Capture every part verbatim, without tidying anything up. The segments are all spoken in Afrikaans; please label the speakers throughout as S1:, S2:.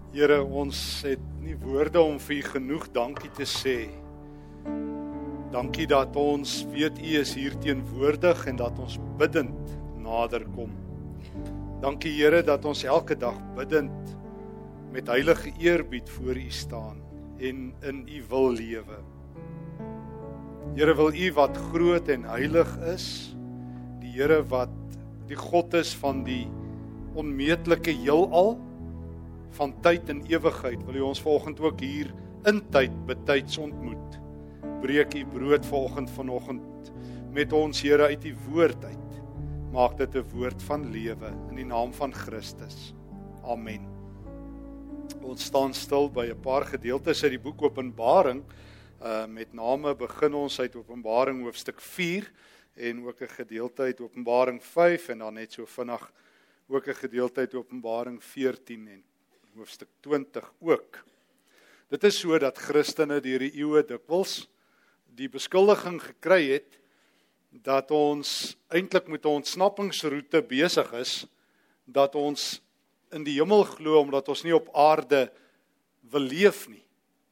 S1: Here, ons het nie woorde om vir U genoeg dankie te sê. Dankie dat ons weet U is hier teenwoordig en dat ons biddend nader kom. Dankie Here dat ons elke dag biddend met heilige eerbied voor U staan en in U wil lewe. Here, wil U wat groot en heilig is, die Here wat die God is van die onmeetlike heelal, van tyd en ewigheid, wil U ons vanoggend ook hier in tyd betyds ontmoet. Breek U brood vanoggend vanoggend met ons, Here, uit U woord uit. Maak dit 'n woord van lewe in die naam van Christus. Amen. Ons staan stil by 'n paar gedeeltes uit die boek Openbaring. Uh, met name begin ons uit Openbaring hoofstuk vier en ook 'n gedeelte uit Openbaring vyf en dan net so vinnig ook 'n gedeelte uit Openbaring veertien en hoofstuk twintig ook. Dit is so dat Christene deur die eeue dikwels die beskuldiging gekry het dat ons eintlik met 'n ontsnappingsroete besig is, dat ons in die hemel glo omdat ons nie op aarde wil leef nie.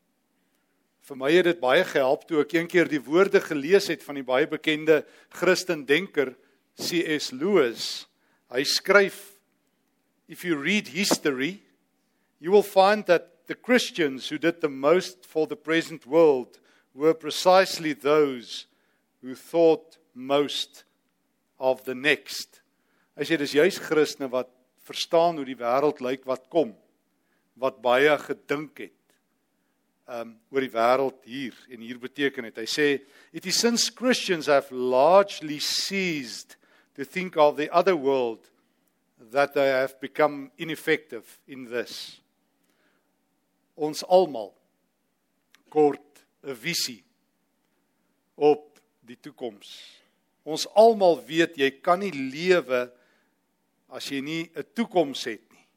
S1: Vir my het dit baie gehelp toe ek een keer die woorde gelees het van die baie bekende Christendenker C S Lewis. Hy skryf, if you read history, you will find that the Christians who did the most for the present world were precisely those who thought most of the next. Hy sê, dis juist Christene wat verstaan hoe die wêreld lyk wat kom, wat baie gedink het um, oor die wêreld hier, en hier beteken het. Hy sê, it is since Christians have largely ceased to think of the other world that they have become ineffective in this. Ons almal kort 'n visie op die toekoms. Ons almal weet jy kan nie lewe as jy nie 'n toekoms het nie.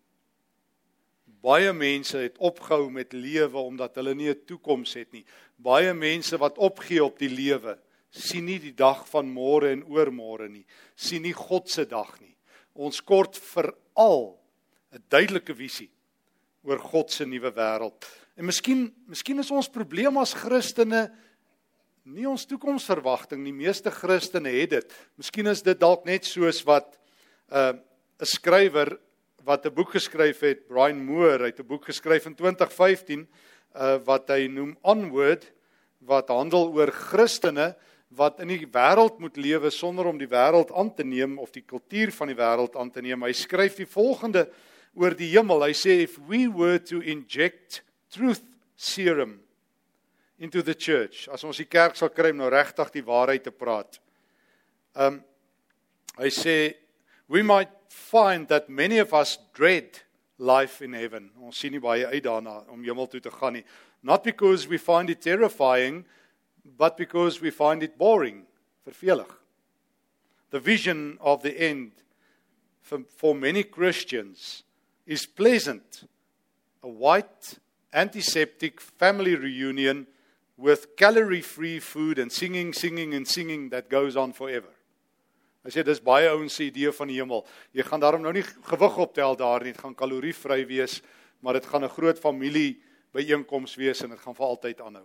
S1: Baie mense het opgehou met lewe omdat hulle nie 'n toekoms het nie. Baie mense wat opgee op die lewe, sien nie die dag van môre en oormôre nie. Sien nie God se dag nie. Ons kort veral 'n duidelike visie oor God se nuwe wêreld. En miskien, miskien is ons probleem as Christene nie ons toekomsverwagting nie. Meeste Christene het dit. Miskien is dit dalk net soos wat 'n uh, 'n skrywer wat 'n boek geskryf het, Brian Moore, het 'n boek geskryf in twintig vyftien uh, wat hy noem Onward, wat handel oor Christene wat in die wêreld moet lewe sonder om die wêreld aan te neem of die kultuur van die wêreld aan te neem. Hy skryf die volgende oor die hemel. Hy sê, if we were to inject truth serum into the church, as ons die kerk sal kry om nou regtig die waarheid te praat. Um, hy sê, we might find that many of us dread life in heaven. Ons sien nie baie uit daarna om hemel toe te gaan nie. Not because we find it terrifying, but because we find it boring, vervelig. The vision of the end for, for many Christians is pleasant. A white, antiseptic family reunion with calorie-free food and singing, singing and singing that goes on forever. Hy sê, dis baie ouens se idee van die hemel. Jy gaan daarom nou nie gewig optel daar nie, dit gaan kalorievry wees, maar dit gaan 'n groot familie byeenkoms wees en dit gaan vir altyd aanhou.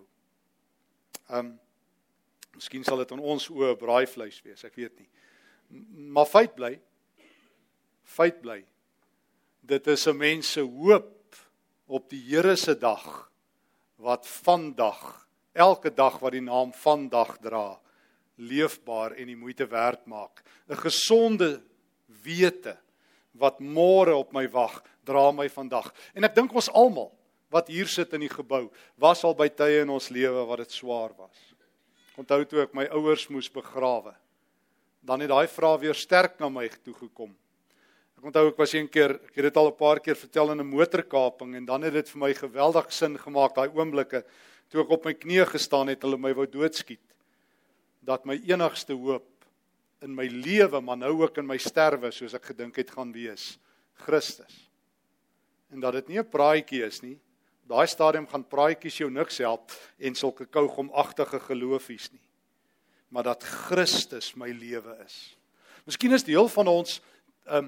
S1: Um, miskien sal dit in ons oë braaivleis wees, ek weet nie. Maar feit bly, feit bly, dit is 'n mens se hoop op die Here se dag, wat vandag, elke dag wat die naam vandag dra, leefbaar en die moeite werd maak. 'n Gesonde wete, wat môre op my wag, dra my vandag. En ek dink ons almal, wat hier sit in die gebou, was al by tye in ons lewe wat dit swaar was. Onthou toe ek my ouers moes begrawe, dan het daai vraag weer sterk na my toe gekom. Ek onthou ek was een keer, ek het dit al 'n paar keer vertel in 'n motorkaping, en dan het dit vir my geweldig sin gemaak, daai oomblikke, toe ek op my knieë gestaan het, hulle my wou doodskiet, dat my enigste hoop in my lewe, maar nou ook in my sterwe, soos ek gedink het gaan wees, Christus. En dat dit nie 'n praatjie is nie, daai stadium gaan praatjies jou niks help, en sulke kougomagtige geloofies nie, maar dat Christus my lewe is. Miskien is deel van ons, um,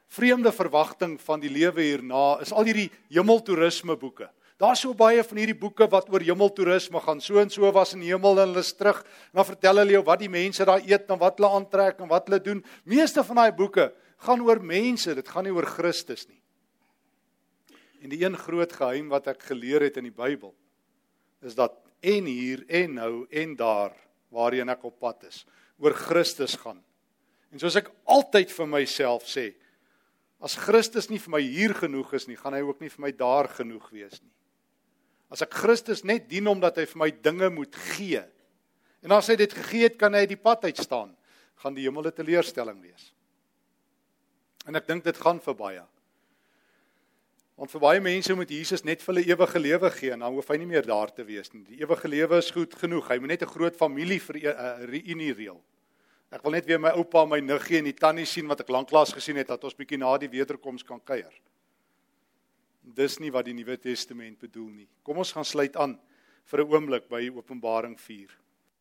S1: vreemde verwagting van die lewe hierna is al hierdie hemeltoerisme boeke. Daar is so baie van hierdie boeke wat oor hemeltoerisme gaan. So en so was in die hemel en hulle is terug. En dan vertel hulle jou wat die mense daar eet en wat hulle aantrek en wat hulle doen. Meeste van daai boeke gaan oor mense, dit gaan nie oor Christus nie. En die een groot geheim wat ek geleer het in die Bybel, is dat en hier, en nou, en daar, waarheen ek op pad is, oor Christus gaan. En soos ek altyd vir myself sê, as Christus nie vir my hier genoeg is nie, gaan hy ook nie vir my daar genoeg wees nie. As ek Christus net dien omdat hy vir my dinge moet gee, en as hy dit gegee het, kan hy die pad uitstaan, gaan die hemel 'n teleurstelling wees. En ek dink dit gaan vir baie. Want vir baie mense moet Jesus net vir hulle ewige lewe gee, en dan hoef hy nie meer daar te wees nie. Die ewige lewe is goed genoeg, hy moet net 'n groot familie vir 'n reunie reël. Ek wil net weer my oupa, my niggie en die tannie sien wat ek lanklaas gesien het, dat ons bietjie na die wederkoms kan kuier. Dis nie wat die Nuwe Testament bedoel nie. Kom ons gaan sluit aan vir 'n oomblik by Openbaring vier.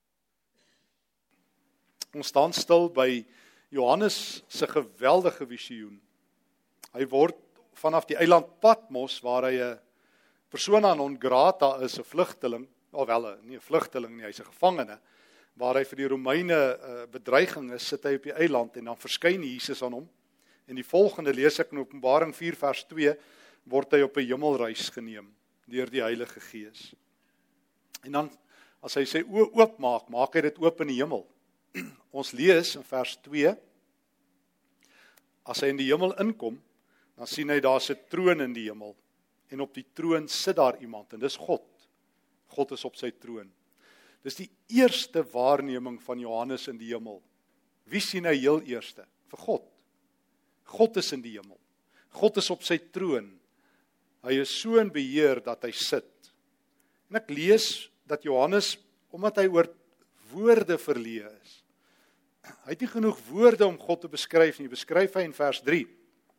S1: Ons staan stil by Johannes se geweldige visioen. Hy word vanaf die eiland Patmos, waar hy 'n persona non grata is, 'n vlugteling, alwel nie 'n vlugteling nie, hy's 'n gevangene, waar hy vir die Romeine uh, bedreiging is, sit hy op die eiland en dan verskyn Jesus aan hom. En die volgende lees ek in Openbaring vier vers twee, word hy op 'n hemelreis geneem deur die Heilige Gees. En dan as hy sy oë oopmaak, maak hy dit oop in die hemel. Ons lees in vers twee, as hy in die hemel inkom, dan sien hy daar's 'n troon in die hemel, en op die troon sit daar iemand, en dis God. God is op sy troon. Dis die eerste waarneming van Johannes in die hemel. Wie sien hy heel eerste? Vir God. God is in die hemel. God is op sy troon. Hy is so in beheer dat hy sit. En ek lees dat Johannes, omdat hy oor woorde verleë is, hy het nie genoeg woorde om God te beskryf nie, beskryf hy in vers drie.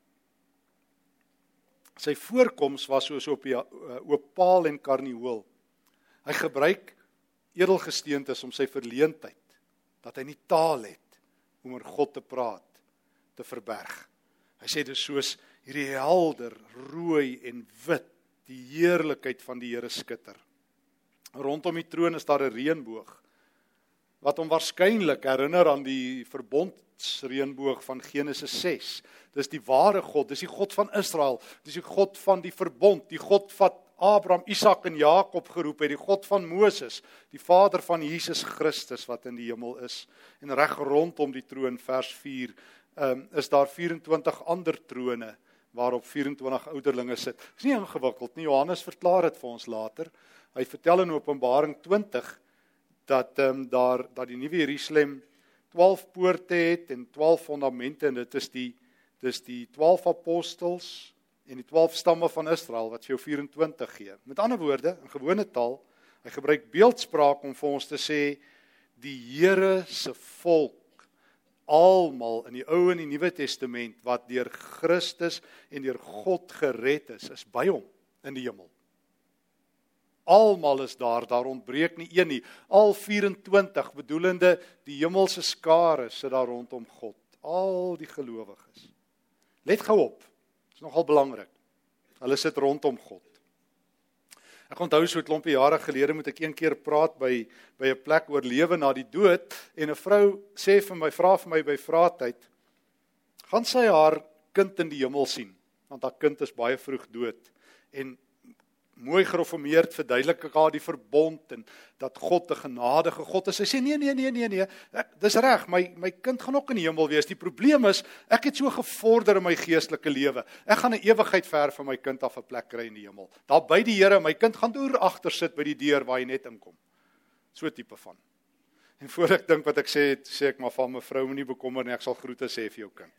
S1: Sy voorkoms was soos op opaal en karnieul. Hy gebruik edelgesteentes om sy verleentheid, dat hy nie taal het om oor God te praat, te verberg. Hy sê dit soos hierdie helder, rooi en wit, die heerlikheid van die Here skitter. Rondom die troon is daar 'n reënboog, wat hom waarskynlik herinner aan die verbondsreënboog van Genesis ses. Dis die ware God, dis die God van Israel, dis die God van die verbond, die God wat Abraham, Isak en Jakob geroep het, die God van Moses, die Vader van Jesus Christus wat in die hemel is. En reg rondom die troon, vers vier, um, is daar vyf-en-twintig ander trone, waarop vyf-en-twintig ouderlinge sit. Dis nie ingewikkeld nie, Johannes verklaar dit vir ons later. Hy vertel in Openbaring twintig, dat, um, daar, dat die nuwe Jerusalem twaalf poorte het en twaalf fondamente, en dit is die, dis die twaalf apostels en die twaalf stamme van Israel, wat vir jou vyf-en-twintig gee. Met ander woorde, in gewone taal, hy gebruik beeldspraak om vir ons te sê, die Here se volk, almal in die Ou en die Nuwe Testament, wat deur Christus en deur God gered is, is by hom in die hemel. Almal is daar, daar ontbreek nie een nie. Al vyf-en-twintig, bedoelende die hemelse skare sit daar rondom God. Al die gelowiges. Let gou op, dit is nogal belangrik. Hulle sit rondom God. Ek onthou so 'n klompie jare gelede moet ek een keer praat by by 'n plek oor lewe na die dood, en 'n vrou sê vir my, vra vir my by vraatyd, gaan sy haar kind in die hemel sien, want haar kind is baie vroeg dood, en mooi gereformeerd verduidelik ek haar die verbond, en dat God 'n genadige God is. Sy sê, nee, nee, nee, nee, nee, ek, dis reg, my, my kind gaan ook in die hemel wees. Die probleem is, ek het so gevorder in my geestelike lewe. Ek gaan 'n ewigheid ver van my kind af 'n plek kry in die hemel. Daar by die Here, my kind gaan deur agter sit by die deur waar hy net inkom. So tipe van. En voor ek dink wat ek sê, sê ek maar van mevrou, moenie bekommer nie, ek sal groete sê vir jou kind.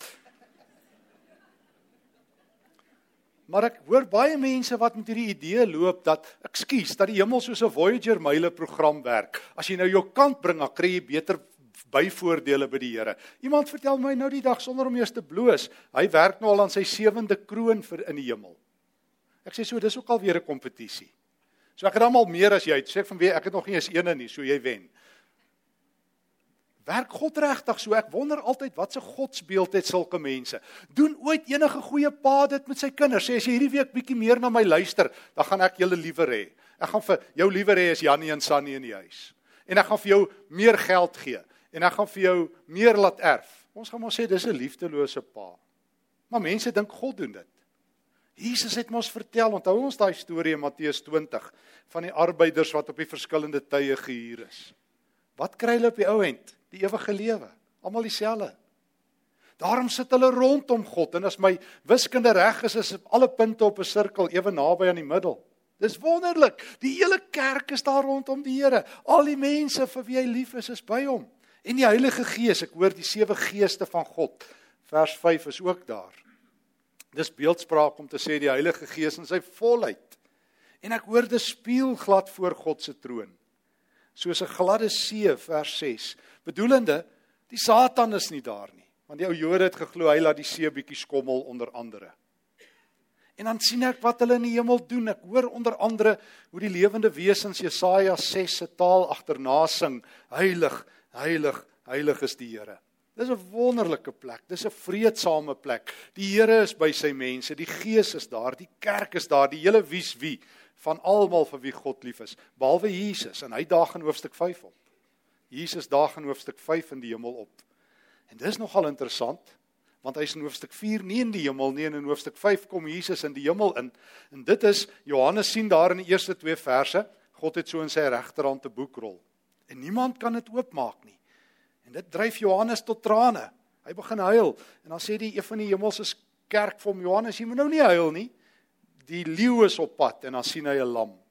S1: Maar ek hoor baie mense wat met hierdie idee loop dat, ekskuus, dat die hemel soos 'n Voyager myle program werk. As jy nou jou kant bring, dan kry jy beter byvoordele by die Here. Iemand vertel my nou die dag sonder om eers te bloos, hy werk nou al aan sy sewende kroon vir in die hemel. Ek sê so, dis ook al weer 'n kompetisie. So ek het almal meer as jy, sê ek van wie, ek het nog nie eens eene nie, so jy wen. Werk God regtig so? Ek wonder altyd, wat se godsbeeld het sulke mense? Doen ooit enige goeie pa dit met sy kinders? Sê, as jy hierdie week bietjie meer na my luister, dan gaan ek julle liewer hê. Ek gaan vir jou liewer hê as Jannie en Sannie in die huis. En ek gaan vir jou meer geld gee. En ek gaan vir jou meer laat erf. Ons gaan maar sê, dis 'n liefdelose pa. Maar mense dink God doen dit. Jesus het ons vertel, onthou ons daai storie in Matteus twintig, van die arbeiders wat op die verskillende tye gehuur is. Wat kry hulle op die ou end? Die ewige lewe. Almal dieselfde. Daarom sit hulle rondom God, en as my wiskunde reg is, is alle punte op 'n sirkel ewe naby aan die middel. Dis wonderlik. Die hele kerk is daar rondom die Here. Al die mense vir wie hy lief is, is by hom. En die Heilige Gees, ek hoor die sewe geeste van God. Vers vyf is ook daar. Dis beeldspraak om te sê die Heilige Gees in sy volheid. En ek hoor dit spieël glad voor God se troon. Soos 'n gladde see, vers ses. Bedoelende, die Satan is nie daar nie. Want die ou Jode het geglo, hy laat die see bietjie skommel onder andere. En dan sien ek wat hulle in die hemel doen. Ek hoor onder andere hoe die lewende wesens Jesaja ses se taal agterna sing. Heilig, heilig, heilig is die Here. Dis 'n wonderlike plek, dis 'n vreedsame plek. Die Here is by sy mense, die Gees is daar, die kerk is daar, die hele wie's wie, van almal vir wie God lief is, behalwe Jesus, en hy daag in hoofstuk vyf op. Jesus daag in hoofstuk vyf in die hemel op. En dis nogal interessant, want hy is in hoofstuk vier nie in die hemel nie, en in hoofstuk vyf kom Jesus in die hemel in. En dit is, Johannes sien daar in die eerste twee verse, God het so in sy regterhand 'n boekrol. En niemand kan dit oopmaak nie. En dit dryf Johannes tot trane. Hy begin huil. En dan sê die een van die hemelse kerk vir hom, Johannes, jy moet nou nie huil nie. Die leeu is op pad, en dan sien hy 'n lam.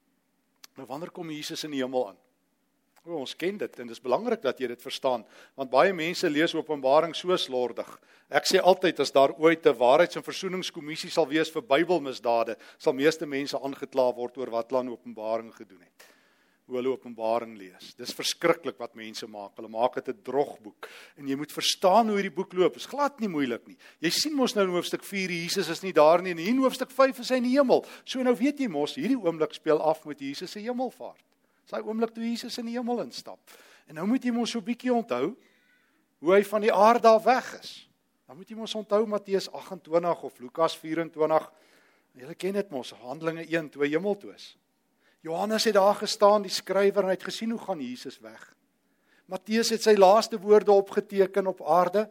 S1: Nou wanneer kom Jesus in die hemel aan? O, ons ken dit, en dit is belangrik dat jy dit verstaan, want baie mense lees Openbaring so slordig. Ek sê altyd, as daar ooit 'n waarheids- en versoeningskommissie sal wees vir Bybelmisdade, sal meeste mense aangekla word oor wat hulle aan Openbaring gedoen het. Hoe hulle Openbaring lees. Dis verskriklik wat mense maak. Hulle maak dit 'n drogboek. En jy moet verstaan hoe hierdie boek loop. Dit is glad nie moeilik nie. Jy sien mos nou in hoofstuk vier, Jesus is nie daar nie, en hier in hoofstuk vyf is hy in die hemel. So nou weet jy mos, hierdie oomblik speel af met Jesus se hemelvaart. Dis daai oomblik toe Jesus in die hemel instap. En nou moet jy mos so 'n bietjie onthou hoe hy van die aarde af weg is. Dan moet jy mos onthou Matteus agt en twintig of Lukas vyf en twintig. Julle ken dit mos, Handelinge een, toe hy hemel toe is. Johannes het daar gestaan, die skrywer, en hy het gesien hoe gaan Jesus weg. Matteus het sy laaste woorde opgeteken op aarde.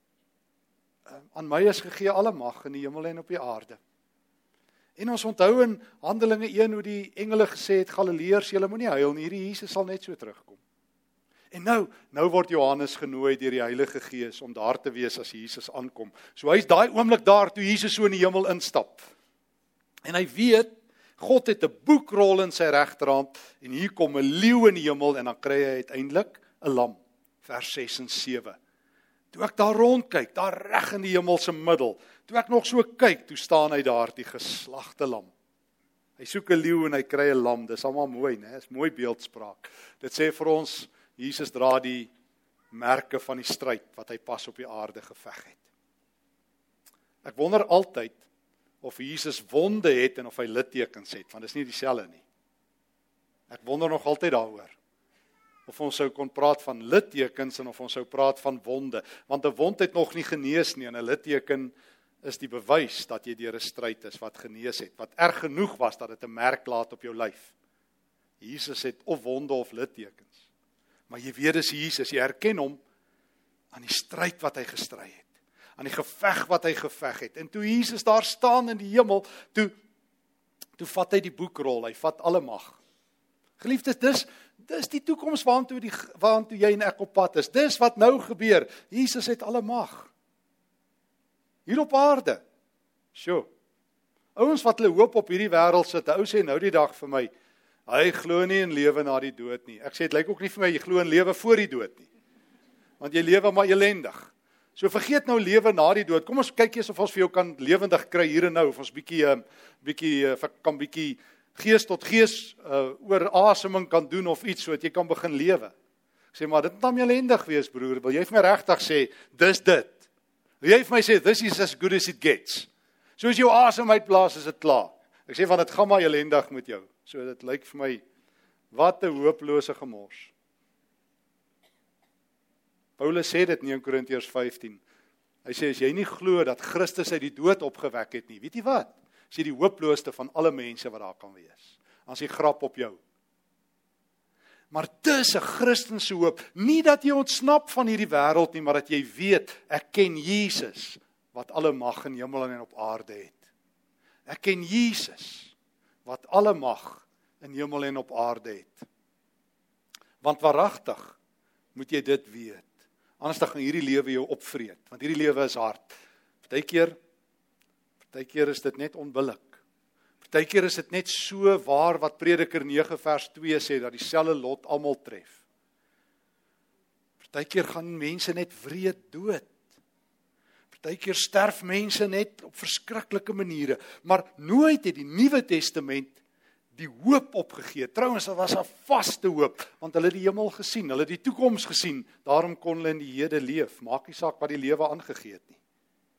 S1: Aan my is gegee alle mag in die hemel en op die aarde. En ons onthou in Handelinge een hoe die engele gesê het, Galileërs, julle moenie huil nie, hierdie Jesus sal net so terugkom. En nou, nou word Johannes genooi deur die Heilige Gees om daar te wees as Jesus aankom. So hy is daai oomblik daar toe Jesus so in die hemel instap. En hy weet, God het 'n boekrol in sy regterhand, en hier kom 'n leeu in die hemel, en dan kry hy uiteindelik 'n lam, vers ses en sewe. Toe ek daar rondkyk, daar reg in die hemel se middel, toe ek nog so kyk, toe staan hy daar, die geslagte lam. Hy soek 'n leeu en hy kry 'n lam, dis almal mooi, né? Dis mooi beeldspraak. Dit sê vir ons, Jesus dra die merke van die stryd, wat hy pas op die aarde geveg het. Ek wonder altyd, of Jesus wonde het en of hy littekens het, want dit is nie dieselfde nie. Ek wonder nog altyd daaroor. Of ons sou kon praat van littekens en of ons sou praat van wonde, want 'n wond het nog nie genees nie, en 'n litteken is die bewys dat jy deur 'n stryd is wat genees het, wat erg genoeg was dat dit 'n merk laat op jou lyf. Jesus het of wonde of littekens. Maar jy weet dis Jesus, jy herken hom aan die stryd wat hy gestry het, aan die geveg wat hy geveg het. En toe Jesus daar staan in die hemel, toe, toe vat hy die boekrol, hy vat alle mag. Geliefdes, dis, dis die toekoms waantoe, die, waantoe jy en ek op pad is. Dis wat nou gebeur. Jesus het alle mag. Hier op aarde. Sjoe. Ouens wat hulle hoop op hierdie wêreld sit, ou sê nou die dag vir my, hy glo nie in lewe na die dood nie. Ek sê, het lyk ook nie vir my, jy glo in lewe voor die dood nie. Want jy lewe maar elendig. So vergeet nou lewe na die dood. Kom ons kyk eers of ons vir jou kan lewendig kry hier en nou, of ons bietjie, uh, bietjie, uh, kan bietjie gees tot gees uh, oor aseming kan doen of iets, so dat jy kan begin lewe. Ek sê, maar dit moet dan elendig wees, broer. Wil jy vir my regtig sê, dis dit. Wil jy vir my sê, this is as good as it gets. So as jou asem uitblaas, is dit klaar. Ek sê, van dit gaan maar elendig met jou. So dit lyk vir my, wat 'n hopelose gemors. Paulus sê dit in Eerste Korintiërs vyftien. Hy sê, as jy nie glo dat Christus uit die dood opgewek het nie, weet jy wat? As jy die hooploosste van alle mense wat daar kan wees. As jy grap op jou. Maar dis 'n Christense hoop, nie dat jy ontsnap van hierdie wêreld nie, maar dat jy weet, ek ken Jesus, wat alle mag in hemel en op aarde het. Ek ken Jesus, wat alle mag in hemel en op aarde het. Want waaragtig moet jy dit weet. Anders dan gaan hierdie lewe jou opvreet, want hierdie lewe is hard. Partykeer, partykeer is dit net onbillik. Partykeer is dit net so waar wat Prediker nege vers twee sê, dat dieselfde lot almal tref. Partykeer gaan mense net wreed dood. Partykeer sterf mense net op verskriklike maniere, maar nooit het die Nuwe Testament die hoop opgegee. Trouwens, dit was 'n vaste hoop, want hulle het die hemel gesien, hulle het die toekoms gesien, daarom kon hulle in die hede leef, maak nie saak wat die lewe aangegee het nie.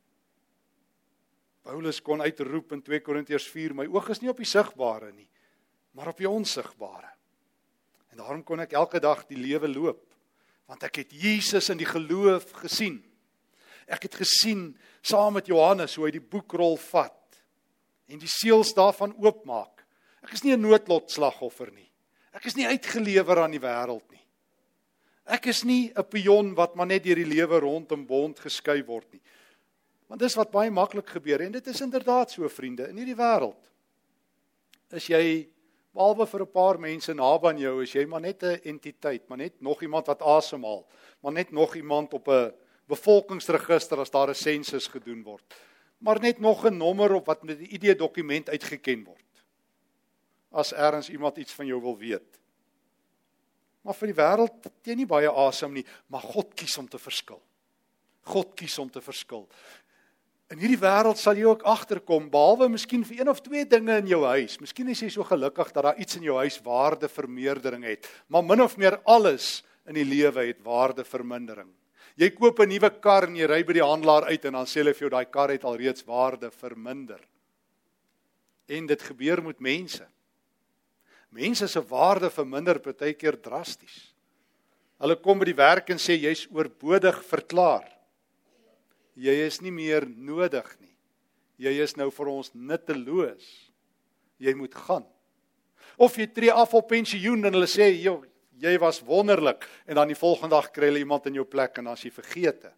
S1: Paulus kon uitroep in twee Korintiërs vier, my oog is nie op die sigbare nie, maar op die onsigbare. En daarom kon ek elke dag die lewe loop, want ek het Jesus in die geloof gesien. Ek het gesien, saam met Johannes, hoe hy die boekrol vat, en die seels daarvan oopmaak. Ek is nie 'n noodlotslagoffer nie. Ek is nie uitgelewer aan die wêreld nie. Ek is nie 'n pion wat maar net deur die lewe rond en bond geskei word nie. Want dis wat baie maklik gebeur, en dit is inderdaad so, vriende, in hierdie wêreld. Is jy, behalwe vir 'n paar mense naby aan jou, is jy maar net 'n entiteit, maar net nog iemand wat asemhaal, maar net nog iemand op 'n bevolkingsregister as daar 'n sensus gedoen word. Maar net nog 'n nommer op wat met 'n I D-dokument uitgeken word. As ergens iemand iets van jou wil weet. Maar vir die wêreld het jy nie baie asem nie, maar God kies om te verskil. God kies om te verskil. In hierdie wêreld sal jy ook agterkom, behalwe miskien vir een of twee dinge in jou huis. Miskien is jy so gelukkig dat daar iets in jou huis waardevermeerdering het, maar min of meer alles in die lewe het waardevermindering. Jy koop 'n nuwe kar en jy ry by die handelaar uit en dan sê hulle vir jou, daai kar het alreeds waarde verminder. En dit gebeur met mense. Mense se waarde verminder partykeer drasties. Hulle kom by die werk en sê, jy's oorbodig verklaar. Jy is nie meer nodig nie. Jy is nou vir ons nutteloos. Jy moet gaan. Of jy tree af op pensioen en hulle sê, joh, jy was wonderlik, en dan die volgende dag kry hulle iemand in jou plek en dan is jy vergete.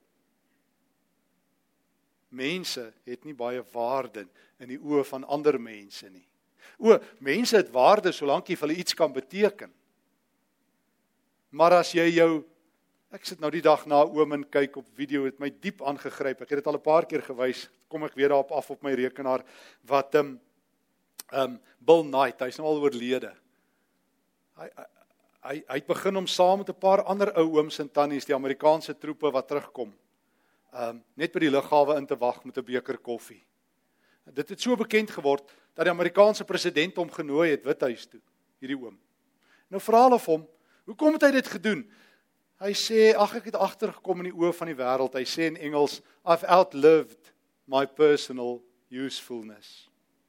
S1: Mense het nie baie waarde in die oë van ander mense nie. O, mense het waarde solank jy vir hulle iets kan beteken. Maar as jy jou, ek sit nou die dag na 'n oom en kyk op video, het my diep aangegryp. Ek het dit al 'n paar keer gewys, kom ek weer daarop af op my rekenaar, wat um, um, Bill Knight, hy is nou al oorlede. Hy, hy, hy het begin om saam met 'n paar ander ou ooms en tannies, die Amerikaanse troepe wat terugkom, um, net by die lughawe in te wag met 'n beker koffie. Dit het so bekend geword, dat die Amerikaanse president hom genooi het Withuis toe, hierdie oom. Nou vra hulle vir hom, hoekom het hy dit gedoen? Hy sê, ag ek het agtergekom in die oë van die wêreld. Hy sê in Engels, I've outlived my personal usefulness.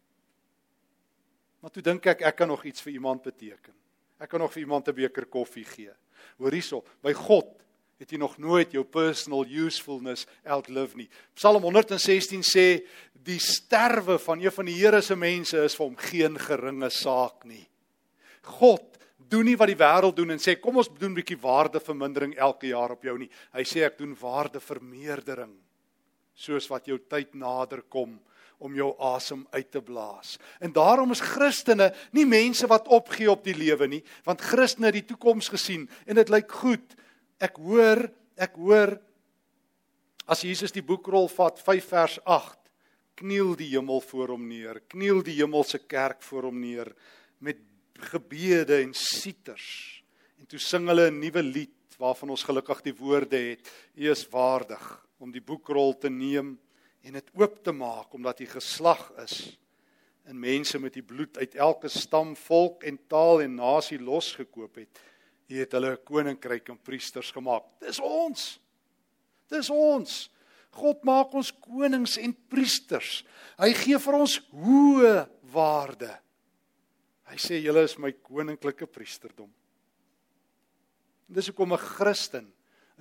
S1: Maar toe dink ek, ek kan nog iets vir iemand beteken. Ek kan nog vir iemand 'n beker koffie gee. Hoor hierso, by God het jy nog nooit jou personal usefulness outlive nie. Psalm honderd sestien sê, die sterwe van een van die Here se mense is vir hom geen geringe saak nie. God doen nie wat die wêreld doen en sê, kom ons doen 'n bietjie waardevermindering elke jaar op jou nie. Hy sê, ek doen waardevermeerdering, soos wat jou tyd nader kom, om jou asem uit te blaas. En daarom is Christene nie mense wat opgee op die lewe nie, want Christene het die toekoms gesien, en dit lyk goed. Ek hoor, ek hoor, as Jesus die boekrol vat, vyf vers agt, kniel die hemel voor hom neer, kniel die hemelse kerk voor hom neer, met gebede en sieters. En toe sing hulle 'n nuwe lied, waarvan ons gelukkig die woorde het, U is waardig om die boekrol te neem, en het oop te maak, omdat hy geslag is, en mense met die bloed uit elke stam, volk en taal en nasie losgekoop het. Hy het hulle 'n koninkryk en priesters gemaak. Dis ons. Dis ons. God maak ons konings en priesters. Hy gee vir ons hoë waarde. Hy sê, julle is my koninklike priesterdom. Dis hoekom 'n Christen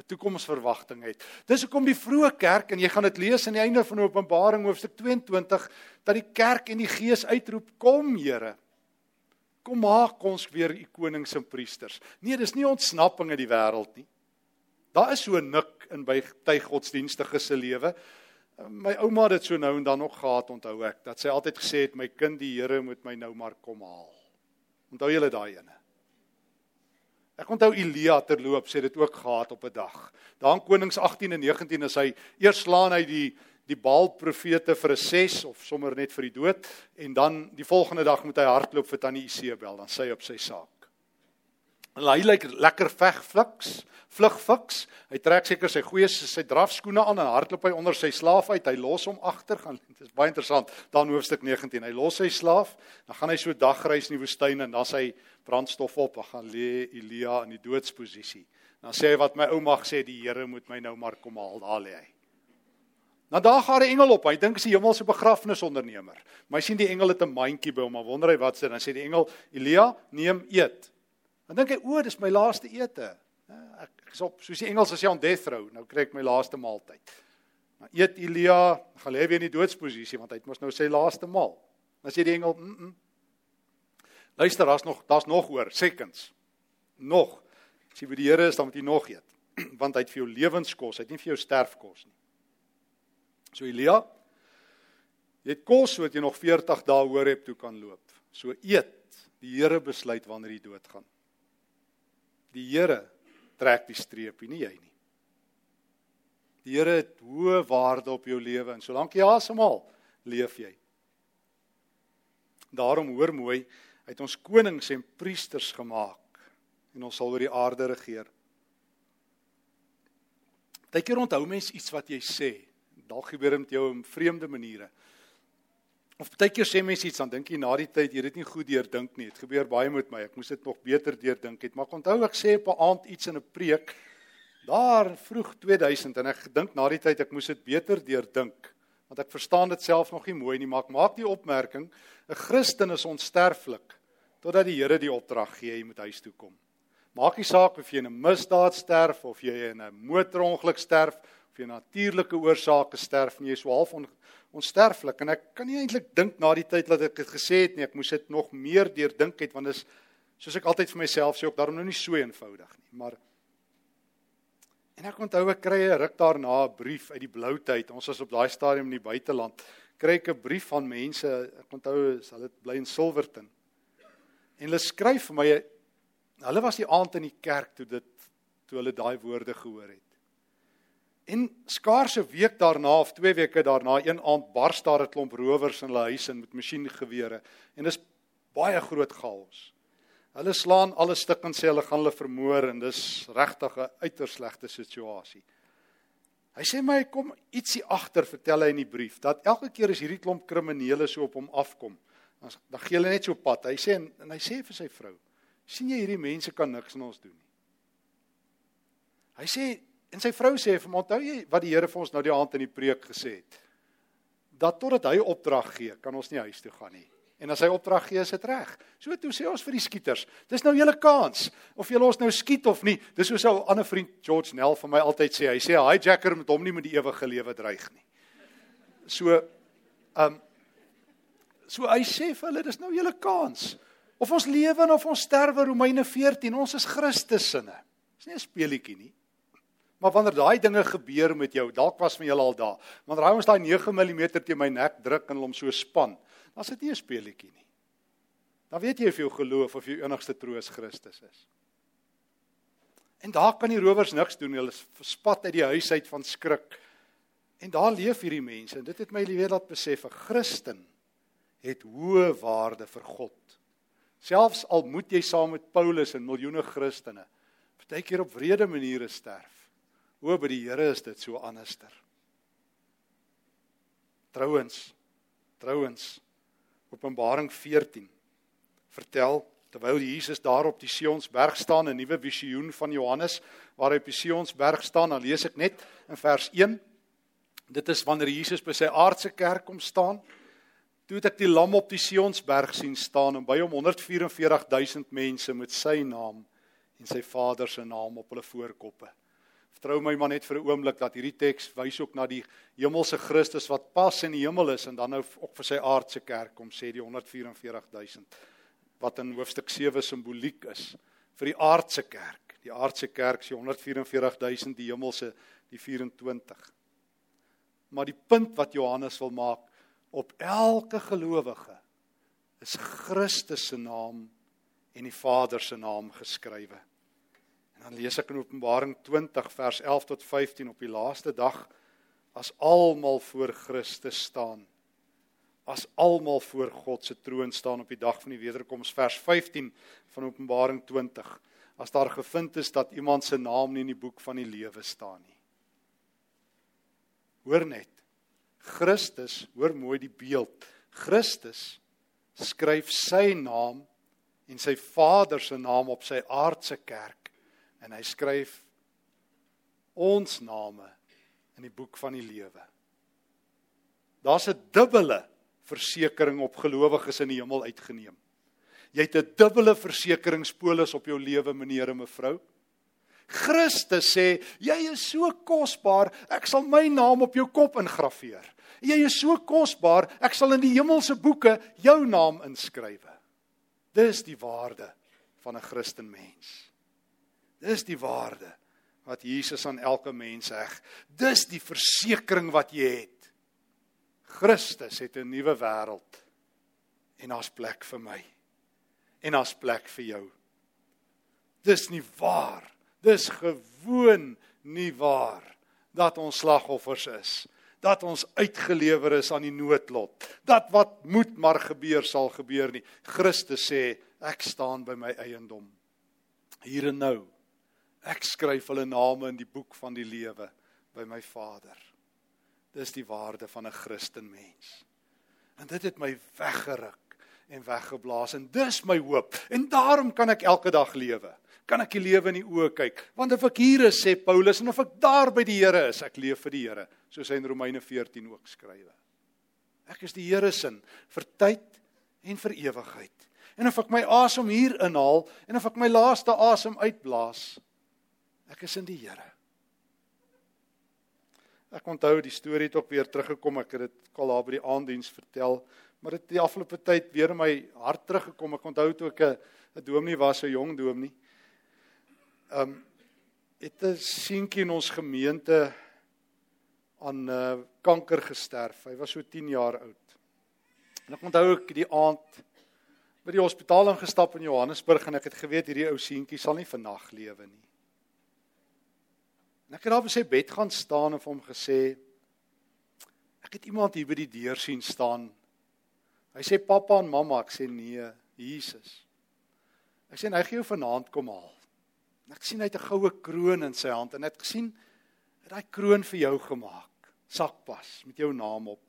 S1: 'n toekomsverwagting het. Dis hoekom die vroeë kerk, en jy gaan dit lees aan die einde van Openbaring hoofstuk tweeëntwintig, dat die kerk en die Gees uitroep, kom Here, kom maak ons weer u konings en priesters. Nee, dis nie ontsnapping in die wêreld nie. Daar is so 'n nik in by godsdienstige se lewe. My ouma het dit so nou en dan nog gehad, onthou ek, dat sy altyd gesê het, my kind, die Here moet my nou maar kom haal. Onthou julle daai ene? Ek onthou Elia terloop, sê dit ook gehad op 'n dag. Daar in Konings agttien en negentien is hy, eers slaan hy die, die Baal profete vir 'n ses, of sommer net vir die dood, en dan die volgende dag moet hy hardloop vir tannie Isebel, dan sê hy op sy saak. En hy lyk lekker vegfliks, vlugfiks, hy trek seker sy goeie, sy drafskoene aan, en hardloop hy onder sy slaaf uit, hy los hom agter, gaan, dit is baie interessant, dan hoofstuk negentien, hy los sy slaaf, dan gaan hy so dagreis in die woestyn, en dan sy brandstof op, dan gaan lê Elia in die doodsposisie. Dan sê hy wat my ou mag sê, die Here moet my nou maar kom haal, daar lê hy. Nou daar gaan 'n engel op, hy dink is die hemelse begrafnisondernemer, maar hy sien die engel het 'n mandjie by hom, maar wonder hy wat sê, dan sê die engel, Elia, neem eet. Dan dink hy, o, dis my laaste ete. Ek is op, soos die Engels as jy on death row, nou kry ek my laaste maaltyd. Maar eet Elia, gaan lê weer in die doodsposisie, want hy het mos nou sy laaste maal. Dan sê die engel, mm -mm. Luister, daar's nog, daar's nog oor, seconds. Nog. As jy by die Here is, dan moet jy nog eet. Want hy het vir jou lewenskos, hy het nie vir jou sterfkos nie. So Elia, jy het kos, so dat jy nog veertig dae Horeb toe kan loop. So eet, die Here besluit wanneer jy doodgaan. Die Here trek die streepie, nie jy nie. Die Here het hoë waarde op jou lewe, en solank jy asemhaal, leef jy. Daarom hoor mooi, hy het ons konings en priesters gemaak, en ons sal oor die aarde regeer. Partykeer onthou mens iets wat jy sê, dalk gebeur met jou op vreemde maniere. Of partykeer sê mens iets, dan dink jy na die tyd, jy het dit nie goed deurdink nie, het gebeur baie met my, ek moes dit nog beter deurdink het, maar ek onthou ek sê op 'n aand iets in 'n preek, daar vroeg tweeduisend, en ek dink na die tyd, ek moes dit beter deurdink, want ek verstaan dit self nog nie mooi nie, maar ek maak die opmerking, 'n Christen is onsterflik, totdat die Here die opdrag gee, jy moet huis toe kom. Maak nie saak of jy in 'n misdaad sterf, of jy in 'n motorongeluk sterf, of jy natuurlike oorsake sterf, nie, jy is so half on, onsterflik, en ek kan nie eintlik dink na die tyd dat ek dit gesê het nie, ek moes dit nog meer deurdink het, want dis, soos ek altyd vir myself sê, ook daarom nou nie so eenvoudig nie, maar, en ek onthou, ek kry 'n ruk daarna 'n brief uit die blou tyd, ons was op daai stadium in die buiteland, kry ek 'n brief van mense, ek onthou, sal dit bly in Silverton, en hulle skryf vir my, hulle was die aand in die kerk, toe dit, toe hulle daai woorde gehoor het. En skaars 'n week daarna, of twee weke daarna, een aand bars daar 'n klomp rowers in hulle huis in met masjiengewere, en dis baie groot chaos. Hulle slaan alle stuk en sê hulle gaan hulle vermoor, en dis regtig 'n uiters slegte situasie. Hy sê my, kom ietsie agter, vertel hy in die brief, dat elke keer as hierdie klomp kriminele so op hom afkom, dan, dan gee hulle net so pad. Hy sê, en, en hy sê vir sy vrou, sien jy hierdie mense kan niks aan ons doen nie. Hy sê, en sy vrou sê vir hom, onthou jy wat die Here vir ons nou die aand in die preek gesê het, dat totdat hy opdrag gee, kan ons nie huis toe gaan nie. En as hy opdrag gee, is dit reg. So toe sê ons vir die skieters, dis nou julle kans, of julle ons nou skiet of nie, dis soos 'n ander vriend, George Nell, van my altyd sê, hy sê, hijacker moet hom nie met die ewige lewe dreig nie. So, um, so hy sê vir hulle, dis nou julle kans, of ons lewe en of ons sterwe, Romeine veertien, ons is Christussinne, dis nie 'n speelietjie nie. Maar wanneer daai dinge gebeur met jou, dalk was van julle al daar, wanneer hy ons daai nege millimeter teen my nek druk en hom so span, dan is dit nie 'n speelietjie nie. Dan weet jy of jou geloof of jou enigste troos Christus is. En daar kan die rowers niks doen, hulle spat uit die huis uit van skrik. En daar leef hierdie mense, en dit het my weer laat besef, 'n Christen het hoë waarde vir God. Selfs al moet jy saam met Paulus en miljoene Christene, partykeer op wrede maniere sterf. O, by die Here is dit so anderster. Trouwens, trouwens, Openbaring veertien, vertel, terwyl Jesus daar op die Sionsberg staan, 'n nuwe visioen van Johannes, waar hy op die Sionsberg staan, dan lees ek net in vers een, dit is wanneer Jesus by sy aardse kerk kom staan, toe het ek die lam op die Sionsberg sien staan, en by hom honderdvierenveertig duisend mense met sy naam en sy Vader se naam op hulle voorkoppe. Vertrou my maar net vir 'n oomblik dat hierdie teks wys ook na die hemelse Christus wat pas in die hemel is en dan nou ook vir sy aardse kerk kom sê die honderd vyf en veertig duisend wat in hoofstuk sewe simboliek is vir die aardse kerk. Die aardse kerk is die honderd vyf en veertig duisend, die hemelse die vyf en twintig. Maar die punt wat Johannes wil maak, op elke gelowige is Christus se naam en die Vader se naam geskrywe. En dan lees ek in Openbaring twintig vers elf tot vyftien op die laaste dag, as almal voor Christus staan, as almal voor God se troon staan op die dag van die wederkoms, vers vyftien van Openbaring twintig, as daar gevind is dat iemand se naam nie in die boek van die lewe staan nie. Hoor net, Christus, hoor mooi die beeld, Christus skryf sy naam en sy Vader se naam op sy aardse kerk, en hy skryf ons name in die boek van die lewe. Daar's 'n dubbele versekering op gelowiges in die hemel uitgeneem. Jy het 'n dubbele versekeringspolis op jou lewe, meneer en mevrou. Christus sê, jy is so kosbaar, ek sal my naam op jou kop ingrafeer. Jy is so kosbaar, ek sal in die hemelse boeke jou naam inskrywe. Dis die waarde van 'n Christenmens. Dis die waarde wat Jesus aan elke mens heg. Dis die versekering wat jy het. Christus het 'n nuwe wêreld en daar's plek vir my. En daar's plek vir jou. Dis nie waar. Dis gewoon nie waar dat ons slagoffers is. Dat ons uitgelewer is aan die noodlot. Dat wat moet maar gebeur sal gebeur nie. Christus sê, ek staan by my eiendom. Hier en nou. Ek skryf hulle name in die boek van die lewe by my Vader. Dis die waarde van 'n Christenmens. En dit het my weggeruk en weggeblaas. En dis my hoop. En daarom kan ek elke dag lewe. Kan ek die lewe in die oë kyk. Want of ek hier is, sê Paulus, en of ek daar by die Here is, ek leef vir die Here. Soos hy in Romeine veertien ook skrywe. Ek is die Here se vir tyd en vir ewigheid. En of ek my asem hier inhaal, en of ek my laaste asem uitblaas, ek is in die Here. Ek onthou, die storie het ook weer teruggekom, ek het dit al daar by die aanddiens vertel, maar dit het die afgelope tyd weer in my hart teruggekom. Ek onthou toe ek 'n 'n dominee was, 'n jong dominee. Um, het 'n seentjie in ons gemeente aan uh, kanker gesterf. Hy was so tien jaar oud. En ek onthou ek die aand by die hospitaal ingestap in Johannesburg en ek het geweet hierdie ou seentjie sal nie vannag lewe nie. En ek het daar by sy bed gaan staan en vir hom gesê, ek het iemand hier by die deur sien staan. Hy sê pappa en mamma, ek sê nee, Jesus. Ek sê hy gaan jou vanaand kom haal. En ek sien hy het 'n goue kroon in sy hand en ek het gesien hy het daai kroon vir jou gemaak. Sakpas met jou naam op.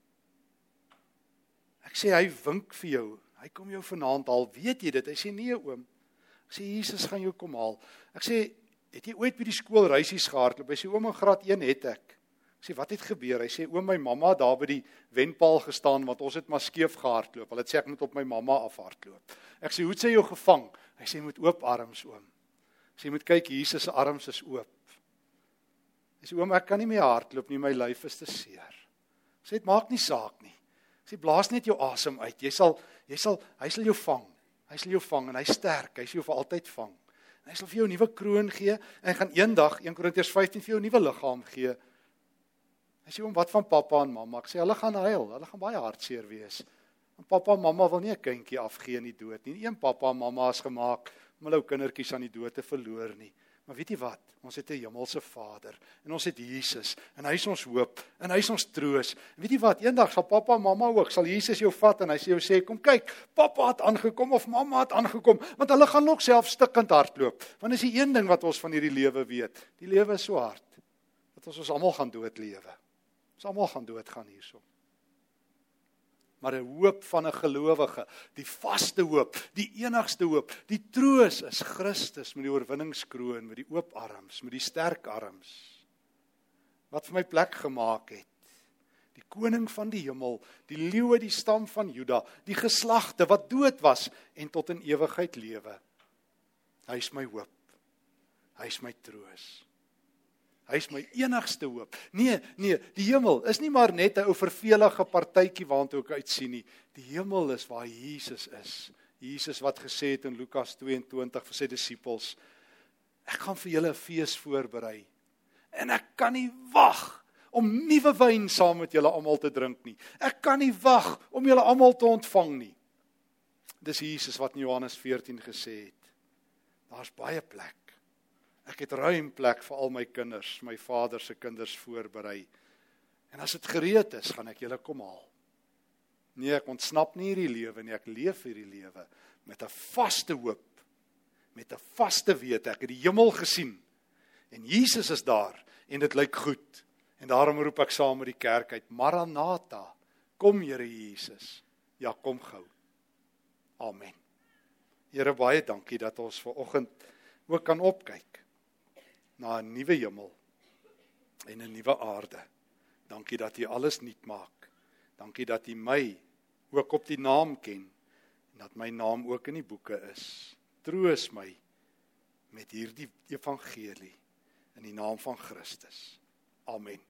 S1: Ek sê hy wink vir jou. Hy kom jou vanaand haal. Weet jy dit? Hy sê nee oom. Ek sê Jesus gaan jou kom haal. Ek sê het jy ooit by die skool reisies gehardloop? Hy sê oom in graad een het ek. Ek sê wat het gebeur? Hy sê oom my mamma daar by die wenpaal gestaan want ons het maar skeef gehardloop. Hulle het sê ek moet op my mamma afhardloop. Ek sê hoe het sy jou gevang? Hy sê met oop arms oom. Ek sê jy moet kyk, Jesus se arms is oop. Hy sê oom ek kan nie meer hardloop nie, my lyf is te seer. Ek sê dit maak nie saak nie. Ek sê blaas net jou asem uit. Jy sal jy sal hy sal jou vang. Hy sal jou vang en hy's sterk. Hy sal jou vir altyd vang. En hy sal vir jou 'n nuwe kroon gee en hy gaan eendag een Korintiërs vyftien vir jou 'n nuwe liggaam gee. Hy sê oom wat van pappa en mamma? Ek sê hulle gaan huil. Hulle gaan baie hartseer wees. Want pappa en mamma wil nie 'n kindjie afgee in die dood nie. Een pappa en mamma is gemaak om hulle ou kindertjies aan die dood te verloor nie. Maar weet jy wat? Ons het 'n hemelse Vader en ons het Jesus en hy is ons hoop en hy is ons troos. En weet jy wat? Eendag sal pappa en mamma ook, sal Jesus jou vat en hy sê jou sê kom kyk, pappa het aangekom of mamma het aangekom, want hulle gaan nog self stikkend hardloop. Want is die een ding wat ons van hierdie lewe weet. Die lewe is so hard dat ons ons almal gaan dood lewe. Ons almal gaan doodgaan hierso. Maar 'n hoop van 'n gelowige, die vaste hoop, die enigste hoop, die troos is Christus met die oorwinningskroon, met die oop arms, met die sterk arms. Wat vir my plek gemaak het. Die koning van die hemel, die leeu uit die stam van Juda, die geslagte wat dood was en tot in ewigheid lewe. Hy is my hoop. Hy is my troos. Hy is my enigste hoop. Nee, nee, die hemel is nie maar net 'n ou vervelige partytjie waartoe ek uitsien nie. Die hemel is waar Jesus is. Jesus wat gesê het in Lukas twee-en-twintig vir sy disippels, ek gaan vir julle 'n fees voorberei. En ek kan nie wag om nuwe wyn saam met julle almal te drink nie. Ek kan nie wag om julle almal te ontvang nie. Dis Jesus wat in Johannes veertien gesê het. Daar's baie plek. Ek het ruim plek vir al my kinders, my Vader se kinders voorberei. En as dit gereed is, gaan ek julle kom haal. Nee, ek ontsnap nie hierdie lewe nie, ek leef hierdie lewe met 'n vaste hoop, met 'n vaste wete. Ek het die hemel gesien en Jesus is daar en dit lyk goed. En daarom roep ek saam met die kerk uit, Maranatha, kom Here Jesus. Ja, kom gou. Amen. Here, baie dankie dat ons vanoggend ook kan opkyk na 'n nuwe hemel en 'n nuwe aarde. Dankie dat U alles nuut maak. Dankie dat U my ook op die naam ken en dat my naam ook in die boeke is. Troos my met hierdie evangelie in die naam van Christus. Amen.